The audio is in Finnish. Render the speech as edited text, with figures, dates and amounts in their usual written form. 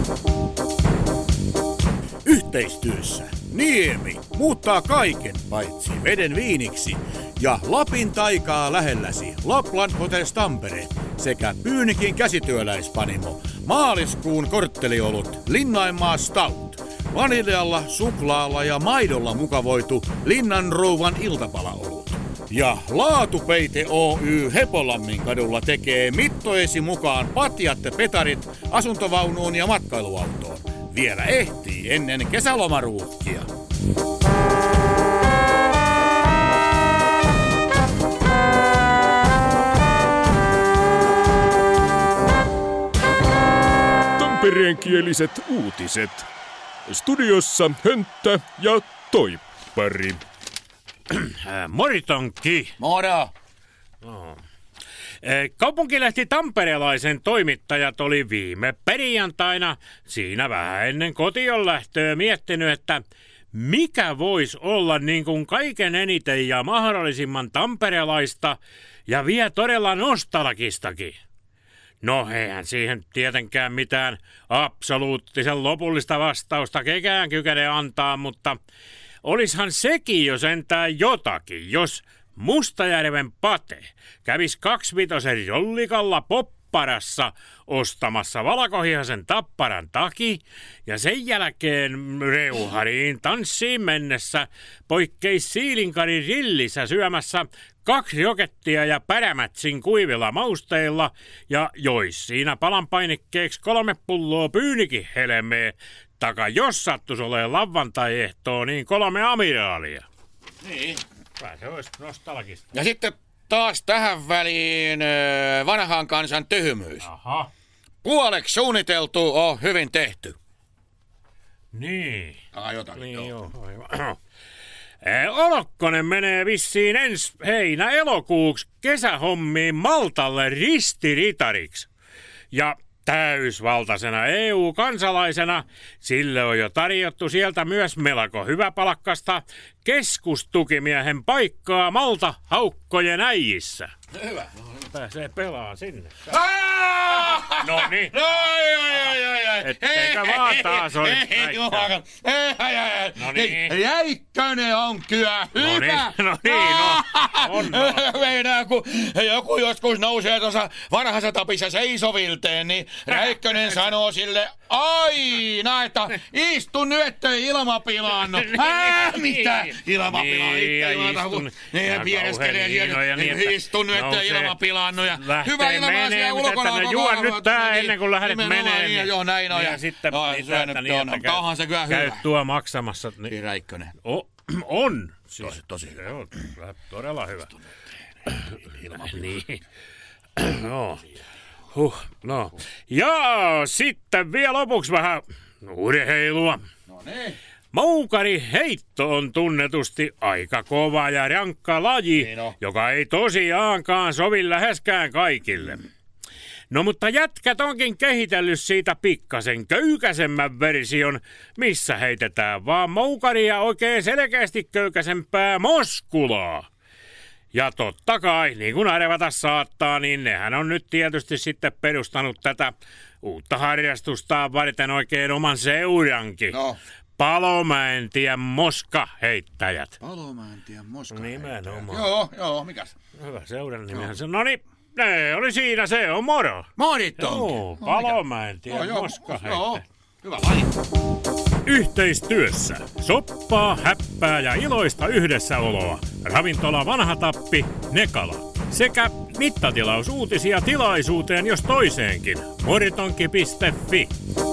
Yhteistyössä Niemi muuttaa kaiken paitsi veden viiniksi ja Lapin taikaa lähelläsi Lapland Hotels Tampere sekä Pyynikin käsityöläispanimo maaliskuun kortteliolut Linnanmaa Stout. Vaniljealla, suklaalla ja maidolla mukavoitu Linnanrouvan iltapalaolut. Ja Laatupeite Oy Hepolammin kadulla tekee mittojesi mukaan patjat ja petarit asuntovaunuun ja matkailuautoon. Vielä ehtii ennen kesälomaruuhkia. Tampereenkieliset uutiset. Studiossa Hönttä ja Toippari. Moritonkki. Moro! No. Kaupunkilehti Tamperelaisen toimittajat oli viime perjantaina siinä vähän ennen kotiin lähtöä miettinyt, että mikä voisi olla niin kuin kaiken eniten ja mahdollisimman tamperelaista ja vielä todella nostalgistakin. No eihän siihen tietenkään mitään absoluuttisen lopullista vastausta kekään kykene antaa, mutta olishan sekin jo sentään jotakin, jos Mustajärven Pate kävisi 25 jollikalla Popparassa ostamassa valkohihasen tapparan taki ja sen jälkeen Reuhariin tanssiin mennessä poikkeisi Siilinkarin rillissä syömässä 2 rokettia ja pärämätsin kuivilla mausteilla ja jois siinä palan painikkeeksi 3 pulloa Pyynikin helmeä, taka jos sattus olemaan lauantai-ehtoo, niin 3 amiraalia. Niin. Se olisi nostalgista. Ja sitten taas tähän väliin vanhan kansan tyhmyys. Aha. Puoleksi suunniteltu on hyvin tehty. Niin. Jotakin. Niin joo. Olokkonen menee vissiin ensi heinä-elokuuksi kesähommiin Maltalle ristiritariksi. Ja täysvaltaisena EU-kansalaisena sille on jo tarjottu sieltä myös melko hyväpalkkasta keskustukimiehen paikkaa Malta haukkojen äijissä. Hyvä. Pääsee pelaamaan sinne. No niin. Eikä vaan taas olisi näitä. No niin. Räikkönen on kyllä hyvä. No niin. On. Meidän kun joku joskus nousee tuossa vanhassa tapissa seisovilteen, niin Räikkönen sanoo sille aina, että istu nyt, ettei ilma pilaannu. Mitä? Ilma pilaa itse ilman. Ne piereskelee sieltä. Istu nyt, ettei ilma pilaannu. Hyvä ilma siellä ulkona. Juo nyt tää ennen kuin lähdet menee. Joo, näin on. Ja sitten onhan se kyllä hyvä. Käyt tuo maksamassa. Niin Räikkönen. On. Tosi hyvä. Joo, todella hyvä. Niin. No. Ja sitten vielä lopuksi vähän urheilua. No niin. Moukariheitto on tunnetusti aika kova ja rankka laji, joka ei tosiaankaan sovi läheskään kaikille. No mutta jätkät onkin kehitellyt siitä pikkasen köykäisemmän version, missä heitetään vaan moukaria oikein selkeästi köykäisempää moskulaa. Ja totta kai, niin kuin arvata saattaa, niin nehän on nyt tietysti sitten perustanut tätä uutta harrastustaan varten oikein oman seurankin. No. Palomäentien moskaheittäjät. Palomäentien moskaheittäjät. Nimenomaan. Joo, mikäs? Hyvä seuran nimihän se. No niin, ne oli siinä, se on moro. Moritonki. Joo, Palomäentien moskaheittäjät. Joo, hyvä laji. Yhteistyössä soppaa, häppää ja iloista yhdessäoloa. Ravintola Vanha Tappi, Nekala. Sekä mittatilausuutisia tilaisuuteen jos toiseenkin. Moritonki.fi